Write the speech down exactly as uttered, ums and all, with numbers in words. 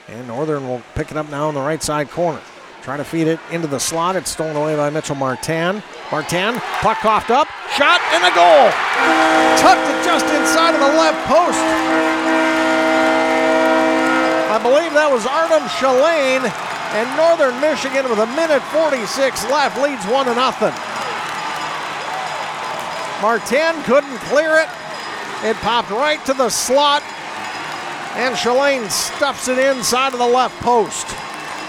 And Northern will pick it up now in the right side corner. Trying to feed it into the slot. It's stolen away by Mitchell Martin. Martin, puck coughed up, shot, and a goal. Tucked it just inside of the left post. I believe that was Artem Shalane, and Northern Michigan with a minute forty-six left leads one to nothing. Martin couldn't clear it. It popped right to the slot, and Shalane stuffs it inside of the left post.